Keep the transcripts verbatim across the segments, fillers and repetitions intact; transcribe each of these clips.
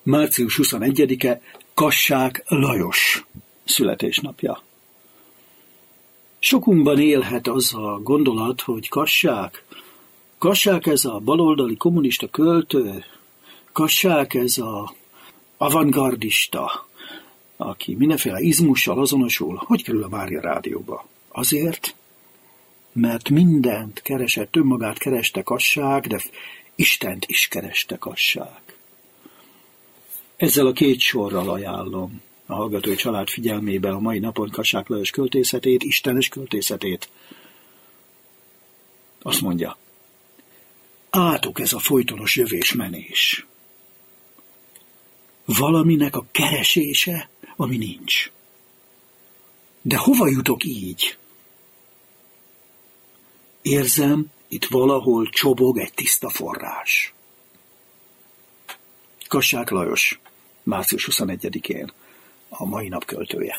március huszonegyedike Kassák Lajos születésnapja. Sokunkban élhet az a gondolat, hogy Kassák, Kassák ez a baloldali kommunista költő, Kassák ez a avantgardista, aki mindenféle izmussal azonosul. Hogy kerül a Mária Rádióba? Azért, mert mindent keresett, önmagát kereste Kassák, de Istent is kereste Kassák. Ezzel a két sorral ajánlom a hallgatói család figyelmébe a mai napon Kassák Lajos költészetét, istenes költészetét. Azt mondja, átok ez a folytonos jövés-menés. Valaminek a keresése, ami nincs. De hova jutok így? Érzem, itt valahol csobog egy tiszta forrás. Kassák Lajos, március huszonegyedikén, a mai nap költője.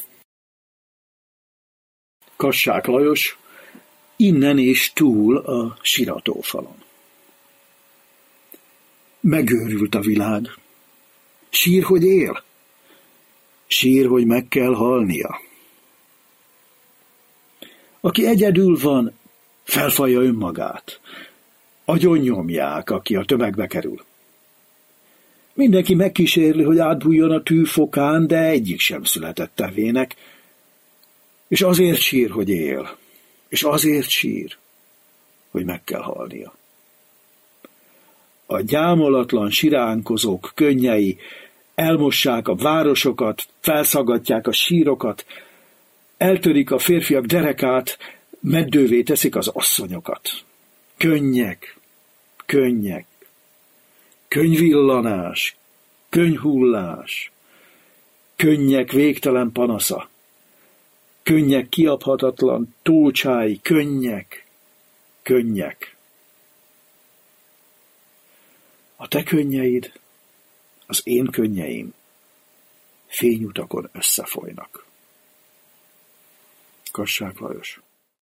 Kassák Lajos, innen és túl a siratófalon. Megőrült a világ. Sír, hogy él. Sír, hogy meg kell halnia. Aki egyedül van, felfalja önmagát. Agyonnyomják, aki a tömegbe kerül. Mindenki megkísérli, hogy átbújjon a tűfokán, de egyik sem született tevének, és azért sír, hogy él, és azért sír, hogy meg kell halnia. A gyámolatlan siránkozók könnyei elmossák a városokat, felszaggatják a sírokat, eltörik a férfiak derekát, meddővé teszik az asszonyokat. Könnyek, könnyek, könnyvillanás, könnyhullás, könnyek végtelen panasza, könnyek kiabhatatlan tócsái, könnyek, könnyek. A te könnyeid, az én könnyeim fényutakon összefolynak. Kassák Lajos.